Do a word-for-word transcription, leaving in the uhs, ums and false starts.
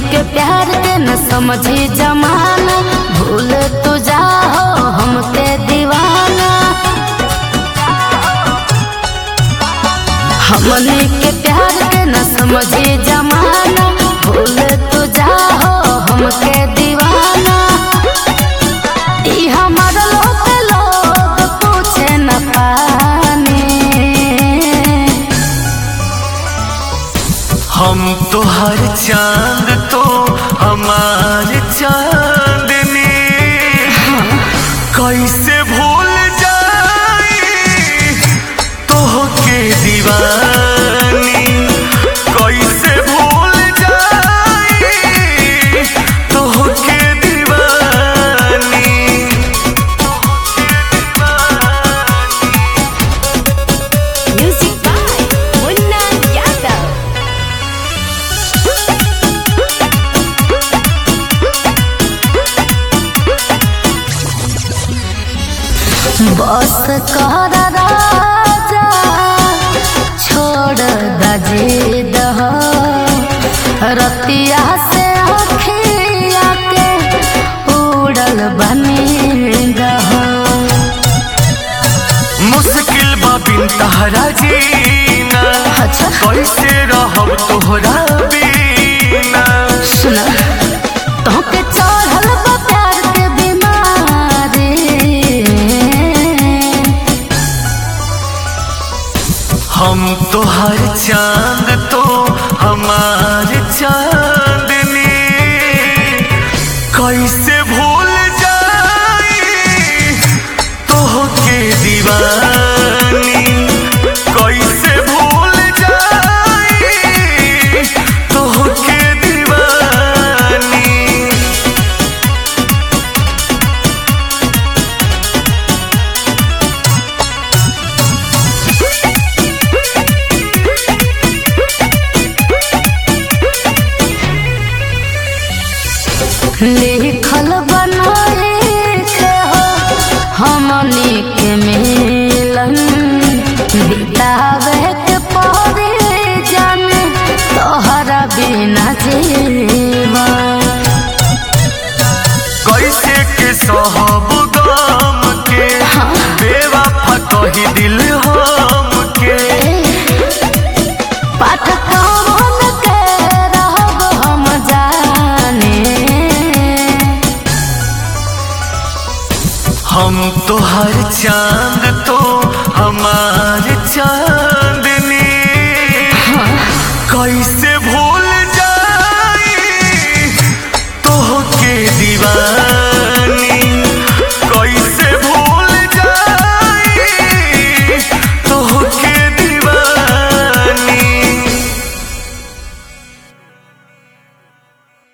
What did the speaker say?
के प्यार के न समझी जमाना, भूल तू जाओ हमके दीवाना। हमनी के प्यार के न समझी जमाना, भूल तू जाओ हमके दीवाना। ई हमार लोग लोग पूछे न पानी, हम तो हर चांद तो हमार चांदनी, कैसे भूल जाई तोहके दीवानी, कैसे भूल जाई तोहके दीवानी। Music by Munna Yadav. बस कर राजा छोड़ दजिद हो, रतिया से अखिया के उड़ल बनीद हो। मुश्किल बा बिन तहरा जीना, अच्छा कैसे रहब तोहरा बिना। सुना तोहके चढ़ल बा प्यार के बीमारी, हम तो हर चांद तो हमार चांदनी, कैसे भूल जाई तोहके दीवानी, कैसे भूल जाई तोहके दीवानी। लिखल बनाए के हो हमनी के मिलन, बितावे के पड़े जाने तोहरा बिना जीवन। कैसे के सहब गम के, बेवफा कही दिल हमके। पाठकवन के रहब हम जाने, हम तो हर चांद